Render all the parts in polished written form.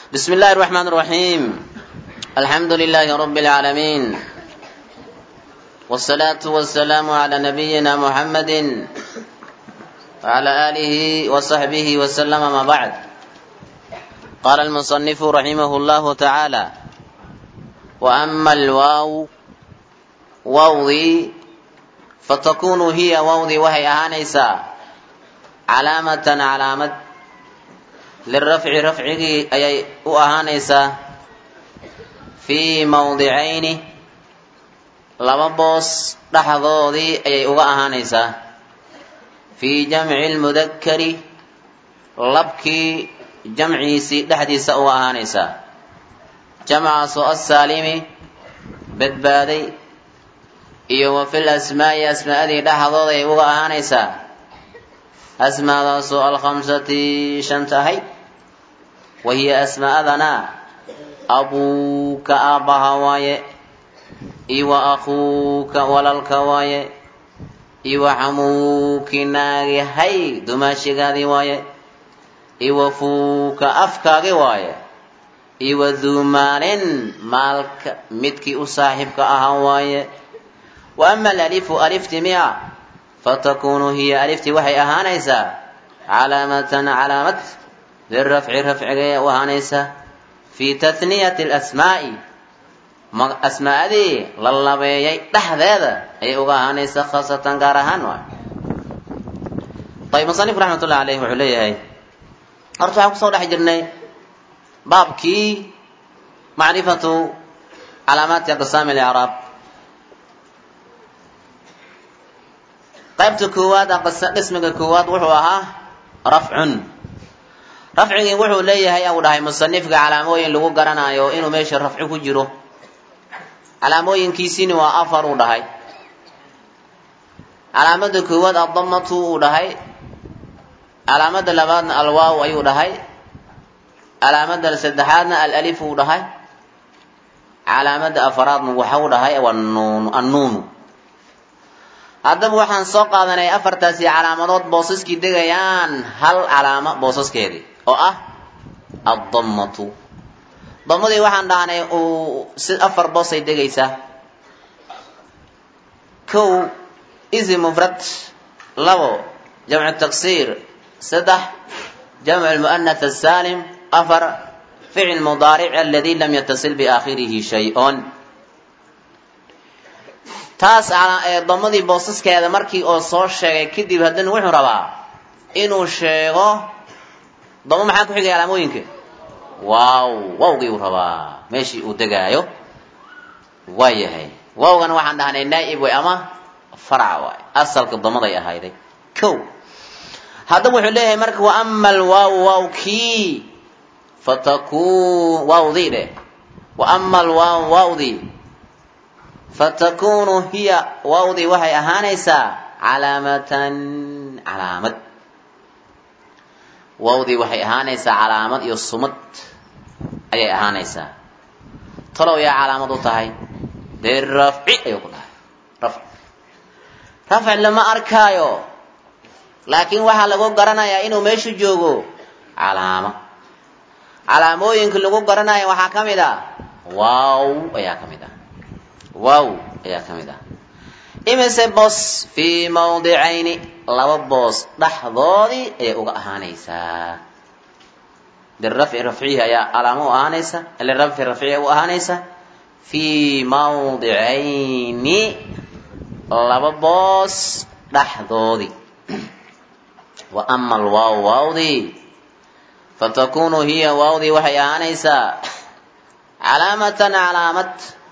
بسم الله الرحمن الرحيم الحمد لله رب العالمين والصلاة والسلام على نبينا محمد وعلى آله وصحبه وسلم ما بعد قال المصنف رحمه الله تعالى وأما الواو واوذي فتكون هي واوذي وهي أهانيسا علامة للرفع رفعه أي أهانيسا في موضعين لببوس لحظوذي أي أهانيسا في جمع المذكر لبكي جمعي لحديث أهانيسا جمع سوء السالم بدبادي iyo في الأسماء أسماء ذي لحظوذي أهانيسا أسماء سوء الخمسة شنتهي وهي أسماء ذنا أبوك أبها واي إيوا أخوك وللك واي إيوا حموك ناغي هاي دماشق ذي واي إيوا فوك أفكاغي واي إيوا ذو مال مالك متك أصاحبك أها واي وأما الألف ألف تميع فتكون هي ألف وحي أهانيسا علامة للرفع رفع وهانيسا في تثنية الأسماء أسماء ذي للبيي لحظة أي أهانيسا خاصة قارهان طيب مصنف رحمة الله عليه وعليه أرجع قصة حجرني بابكي معرفة علامات أقسام الإعراب qaybta koowaad qismiga koowaad wuxuu ahaa raf'un raf'igi wuxuu leeyahay uu dhahay musannifka calaamooyin lagu garanayo inuu meesha raf'i ku jiro calaamooyinkiisina waa afar uu dhahay calaamada koowaad ad-dammatu uu dhahay calaamada labaadna al-waaw ayuu dhahay calaamada saddexaadna al-alif uu dhahay calaamada afaraadna waxa uu dhahay an-nuun haddaba waxaan soo qaadanay afartaasi calaamadood boosaskii degayaan hal calaamo boosaskeedii oo ah ad-dammatu dammadii waxaan dhahnay si afar boos ay degaysaa kow ism mufrad labo jamcu taksiir saddex jamcu almu'annath as-saalim afar ficil mudaaric alladhi lam yattasil biaakhirihi shay'un taas dammadii boosaskeeda markii oo soo sheegay kadib haddana wuxuu rabaa inuu sheego dammo maxaa ku xigay calaamooyinka waawgii uu rabaa meeshii uu degaayo waa yahay waawgana waxaan dhahnay naa'ib way ama farac waay asalka dammaday ahayday kow haddaba wuxuu leeyahay marka wa ama alwaaw waawkii fatakun waawdii dheh wa ama alwaaw waawdii فتكون هي واوذي وهي أهانيسا علامة واوذي وهي أهانيسا علامة يصمت أي أهانيسا طلو يا علامة طهي دير رفع يقول رفع لما أركايو لكن وحا لغو قرنا يا إنو ميشو جوغو علامة ينكو لغو قرنا يا وحا كمدا واو يا كمدا واو يا كمدا إمسى بوس في موضعين لو بوس لحظودي أي أهانيسا للرفع رفعيها يا علامة أهانيسا للرفع رفعيها أهانيسا في موضعين لو بوس لحظودي وأما الواو واودي فتكون هي واودي وهي أهانيسا علامة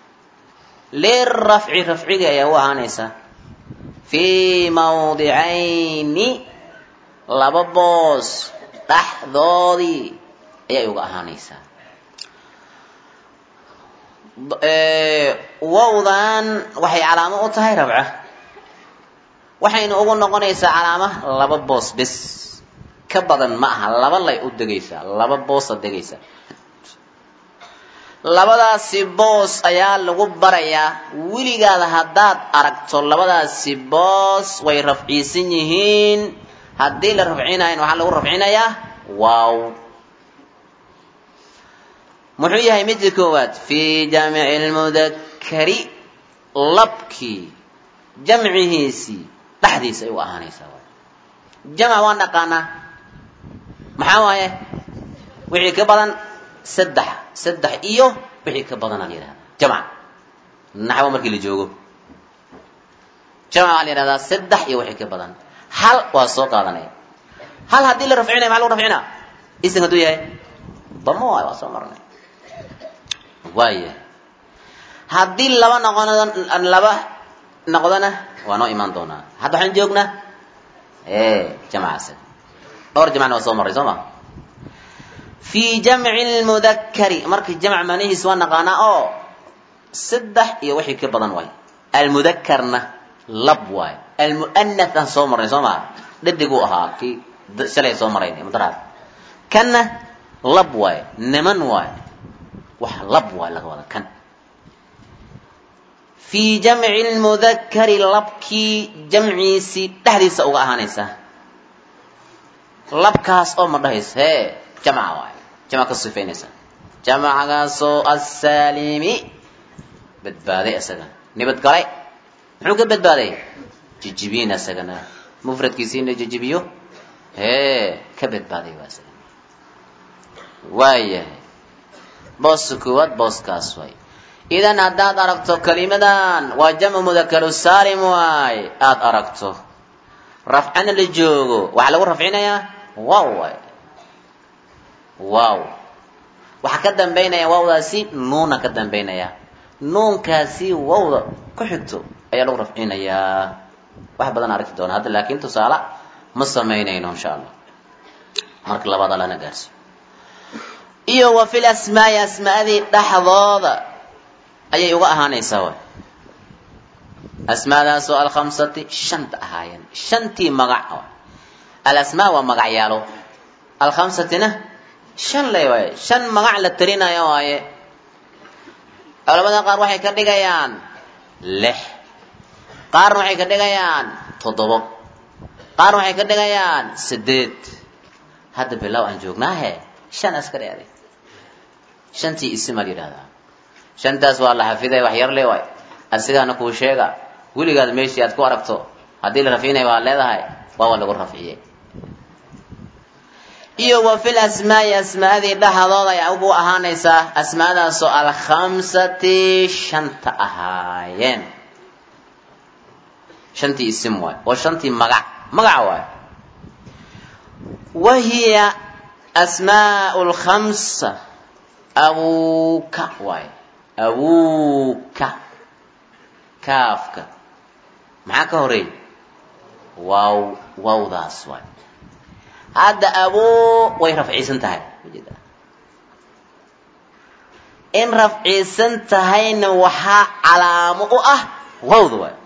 للرفع رفعك يا وهانيسا في موضعين لببوس لحظودي يا وهانيسا واوضان وحي علامة أطهي ربعه وحين أقول نقونيسا علامة لببوس بس كبضا معها لبالله أدقيسا لببوس أدقيسا labadaasi boos ayaa lagu barayaa wiligaada haddaad aragto labadaasi boos way rafciisan yihiin haddii la rafcinayn waxaa lagu rafcinayaa waaw muxuu yahay midka koowaad fii jamci lmudakari labkii jamcihiisii dhexdiisa ay u ahaanaysaa waay jamc waan dhaqaanaa maxaa waaye wixii ka badan saddex iyo wixii ka badanaa la yidhahdaa jamc naxwo markii la joogo jamc waa la yidhahdaa saddex iyo wixii ka badan hal waa soo qaadanaya hal haddii la rafcinaya maxaa lagu rafcinaa isim hadduu yahay damo waay waa soo marnay waaya haddii laba noqdona waa noo imaan doonaa hadda waxaan joognaa jamcaas dhowr jamcna waa soo marray soo ma fii jamci lmudakari marka jamc macnihiis waa naqaanaa oo saddex iyo wixii ka badan waay almudakarna lab waay almu'anath aan soo marnay soo maa dhadiguu ahaa kii shalay soo marayn mudaraad kanna lab waay niman waay wax lab waay laga wada kan fii jamci lmudakari labkii jamciisii dhexdiisa uga ahaanaysaa labkaas oo ma dhahaysa hee jamca waay jamc ka sifaynaysa jamcagaasoo asaalimi badbaaday isagana nibad galay muxuu ka badbaaday jijibiin isagana mufradkiisii in la jijibiyo ka badbaaday waa isagana waayahay booska koowaad booskaas waay idan haddaad aragto kelimadan waa jamcu mudakaru saalim waay aada aragto rafcana la joogo waxaa lagu rafcinayaa waaw waay waaw waxaa ka dambaynaya waawdaasi nuuna ka dambaynaya nuunkaasi wawda ku xigto ayaa lagu rafcinayaa wax badan aragti doona hadda laakiin tusaale ma samaynayno insha allah marka labaada lana gaarsiyo iyo wa fil asmaa'i asmaadii dhexdooda ayay uga ahaanaysaa waay asmaadaasoo alkhamsati shanta ahaayeen shantii magac alasmaa waa magacyaalo alkhamsatina shan le waaye shan magac la tirinayo waaye culamada qaar waxay ka dhigayaan 6 qaarna waxay ka dhigayaan 7 qaarna waxay ka dhigayaan 8 hadda bilow aan joognaahe 5 aska dheeray shantii isma la yiraahdaa shantaas waa la xafiday wax yar le waay asigana kuu sheega weligaad meeshii aad ku aragto haddii la rafiinay waa leedahay waa lagu rafciyey iyo wa fil asmaa'i asmaadii dhexdooda ayaa ugu ahaanaysaa asmaadaasoo alkhamsati shanta ahaayeen shantii isim waay oo shantii magaca waay wahiya asmaa'u lkhamsa abuuka waay abuuka kaafka maxaa ka horeey waawdaas waay hadda abuu way rafciisan tahay in rafciisan tahayna waxaa calaamo u ah wawda waay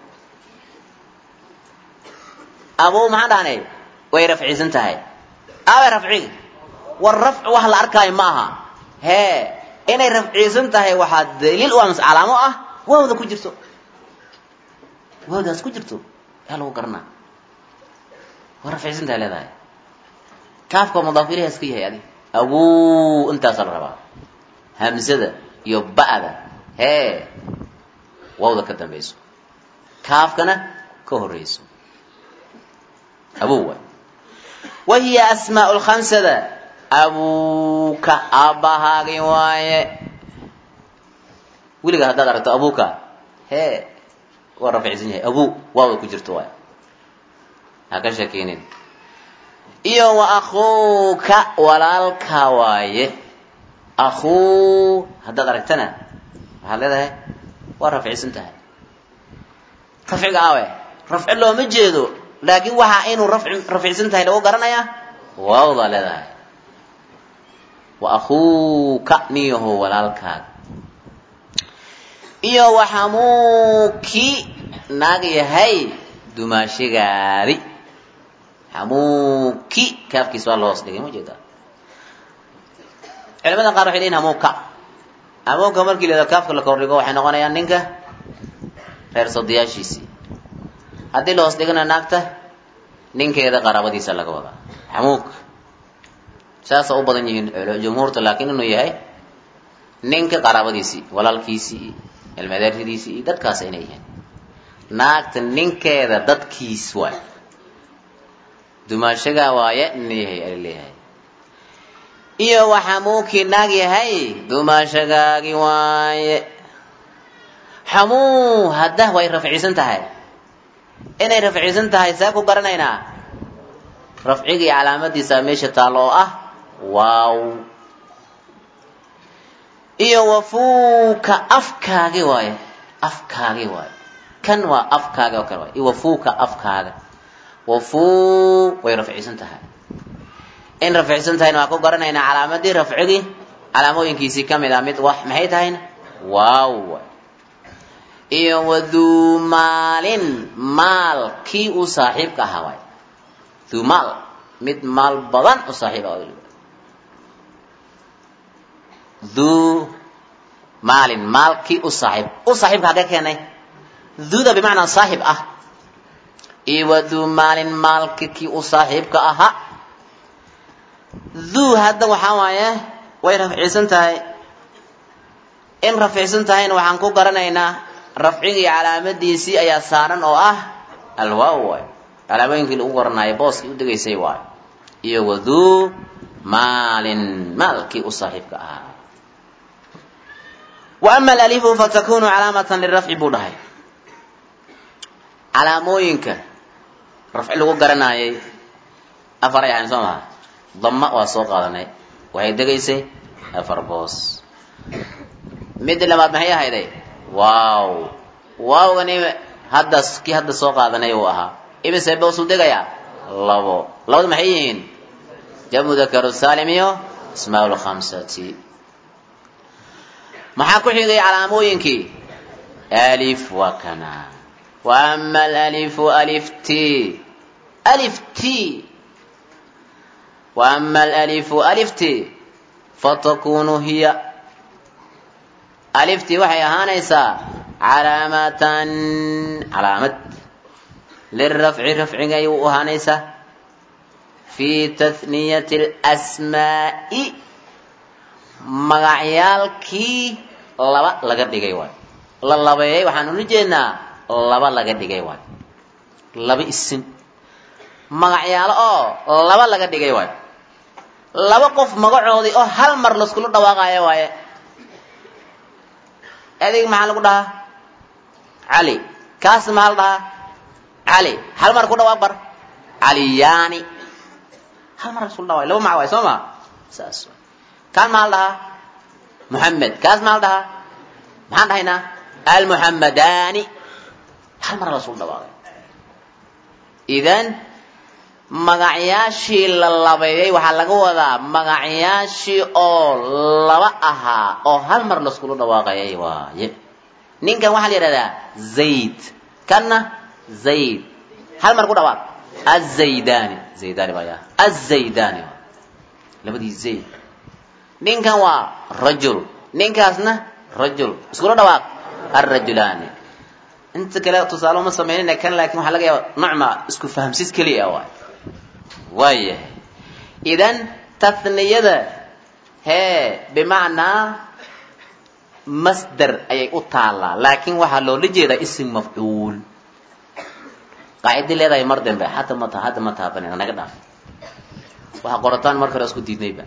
abuu maxaan dhahnay way rafciisan tahay aaway rafci war rafci wax la arkaayo ma aha inay rafciisan tahay waxaa daliil u ah mas calaamo ah wawda ku jirto wawdaas ku jirto yaa lagu garanaa war rafciisan tahay leedahay kaafka mudaaf ilayhi iska yahay adi abuu intaasaa la rabaa hamsada iyo ba'da wawda ka dambayso kaafkana ka horeyso abuu waay wahiya asmaa'u lkhamsada abuuka aabbahaagi waaye weligaa haddaad aragto abuuka waa rafciisan yahay abuu waawda ku jirto waay ha ka sheekeynin iyo wa akhuuka walaalka waaye akhuu haddaad aragtana waxaad leedahay waa rafciisan tahay rafciga awe rafci looma jeedo laakiin waxaa inuu rafciisan tahay lagu garanayaa waawdaa leedahay wa akhuuka niyaho walaalkaaga iyo waxamuuki naag yahay dumaashigaadi hamuuki kaafkiis waa loos dhigay ma jeedaa culimada qaar waxay leeyihin hamuuka markii la yidhahdo kaafka la kordhigo waxay noqonayaan ninka reer sodiyaashiisii haddii la hoos dhigana naagta ninkeeda qaraabadiisa laga wadaa hamuuk saasa u badan yihiin jumhuurta laakiin inuu yahay ninka qaraabadiisii walaalkiisii ilmadeertidiisii dadkaas inay yihiin naagta ninkeeda dadkiis waay dumaashaga waaye inay leeyahay iyo waxa muuki naag yahay dumaashagaagi waaye xamuu hadda way rafciisan tahay inay rafciisan tahay saa ku garanaynaa rafcigii calaamadiisa meesha taalo oo ah waaw iyo wafuuka afkaagi waaye kan waa afkaaga oo kale waaye iyo wafuuka afkaaga wafuu way rafciisan tahay in rafciisan tahayna waa ku garanaynaa calaamadii rafcigii calaamooyinkiisii ka mid ah mid wax maxay tahayna waaw iyo waduu maalin maal kii u saaxiibka ahaa waay duu maal mid maal badan u saaxiib ah duu maalin maal kii u saaxiibka hagee keenay duuda bimacnaa saaxiib ah iyo waduu maalin maalki kii u saaxiibka ahaa duu hadda waxaa waaye way rafciisan tahay in rafciisan tahayna waxaan ku garanaynaa rafcigii calaamadiisii ayaa saaran oo ah alwaaw waay calaamooyinkii lagu garanayo booskii u degaysay waay iyo waduu maalin maalkii u saaxiibka ahaa wa ama alalifu fatakunu calaamatan lirafci buu dhahay calaamooyinka rafci lagu garanayay afaray ahayn soo maha dama waa soo qaadanay waxay degaysay afar boos mid labaad maxay ahayday waaw waawgani kii hadda soo qaadanay uu ahaa imise boos u degayaa labada maxay yihiin jamu dakaru saalim iyo ismaa'ul khamsati maxaa ku xigay calaamooyinkii alif waa kana wa ama alalifu alifti وأما الألف ألفتي فتكون هي ألفتي وحي هانيسا علامة للرفع رفع أيو هانيسا في تثنية الأسماء مغعيالكي لبا لغد دغاي لبا waxaan u jeednaa laba laga dhigay waay laba isim magacyaalo oo laba laga dhigay waay laba qof magacoodii oo hal mar la isku dhawaaqayo waaye adeeg maxaa lagu dhahaa Ali kaas maxaa la dhahaa Ali hal mar ku dhawaaq bar Aliyaani hal mar isku dhawaaqay laba magac waay soo ma saas kan maxaa la dhahaa Muhammad kaas maxaa la dhahaa maxaan dhahaynaa al Muhammadani hal mar la isku dhawaaqay idan magacyaashii la labeeyay waxaa laga wadaa magacyaashii oo laba ahaa oo hal mar la isku dhawaaqayay waaye ninkan waxaa la yiraahdaa Zayd kana Zayd hal mar ku dhawaaq Az-Zaydani baya Az-Zaydani labadii Zayd ninkan waa rajul ninkaasna rajul isku dhawaaq ar-rajulani inta kale tusaale ma sameeyeen kan laakiin waxa laga yaabaa nucma isku fahamsiis kaliya waaye idan tathniyada bimacnaa masdar ayay u taalaa laakiin waxaa loola jeedaa isim mafcuul qaacida leedahay mar dambe hadda ma taabanina naga dhaaf waxa qorataan marka hore isku diidnayba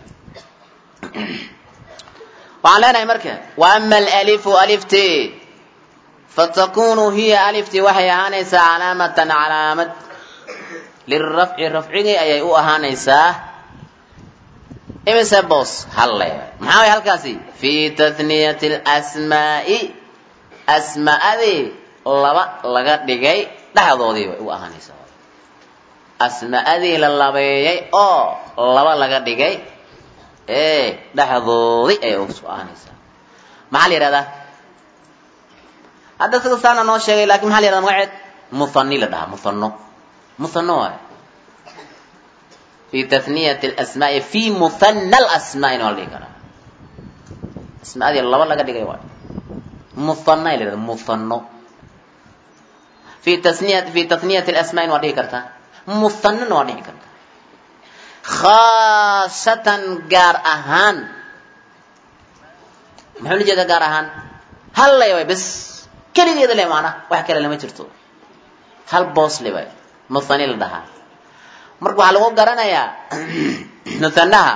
waxaan leenahay marka wa ama alalifu alifti fatakunu hiya alifti waxay ahaanaysaa calaamad lirafci rafcigii ayay u ahaanaysaa imise boos halle maxaa way halkaasi fi tathniyati alasmaa'i asmaa'adii laba laga dhigay dhaxdoodii way u ahaanaysaa asmaa'adii la labeeyay oo laba laga dhigay dhaxdoodii ayay u ahaanaysaa maxaa la yidhahdaa hadda sida saana noo sheegay laakiin maxaa la yidhahdaa magaceed muhanni la dhahaa مثنى في تثنية الأسماء في مثنى الأسماء والذكر أسماء هذه الله ولا قد يقول مثنى إلى مثنى في تثنية الأسماء والذكر مثنى والذكر خاصة جار أهان muxuu la jeedaa gaar ahaan hal lay way bas kaligeeda leh maana wax kale lama jirto hal boos leh way musani la dhahaa marka waxa lagu garanayaa nusanaha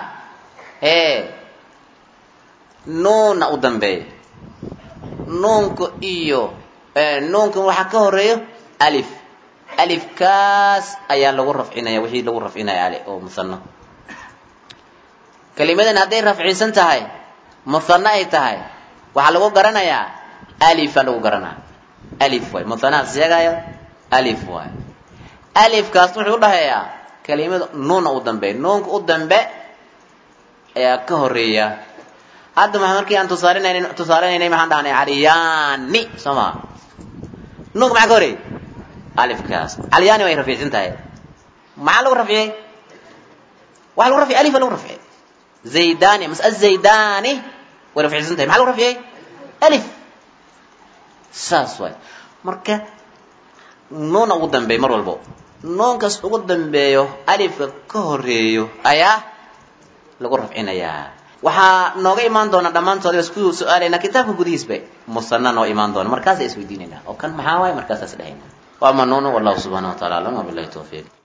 nuuna u dambeey nuunku iyo nuunku waxa ka horeeyo alif alif kaas ayaa lagu rafcinaya wixii lagu rafcinaya ali oo musanna kalimadan haday rafcisan tahay musanna ay tahay waxa lagu garanayaa alif lagu garanaa alif way musanna siyaagayo alif way alif kaas wuxuu dhahayaa kalimada nuuna u dambeey nuunku u dambe ayaa ka horeeya hadda markii aan tusaareynay maxaan dhahnay aliyaani sama nuunku maxaa ka horeeyay alif kaas aliyaani way rafiisan tahay maxaa lagu rafciyay waxa lagu rafciyay alif lagu rafciyay zaydani mas zaydani way rafiisan tahay maxaa lagu rafciyay alif saas way marka nuuna ugu dambeey mar walbo nuunkaas ugu dambeeyo alifka ka horeeyo ayaa lagu rafcinayaa waxaa nooga imaan doona dhamaantood isku su'aalayna kitaabka gudihiisba musanna noo imaan doona markaas ay isweydiinayna oo kan maxaa waay markaas dhahaynaa wa manunu wallahu subhanahu wa ta'ala alam wa billahi tawfiq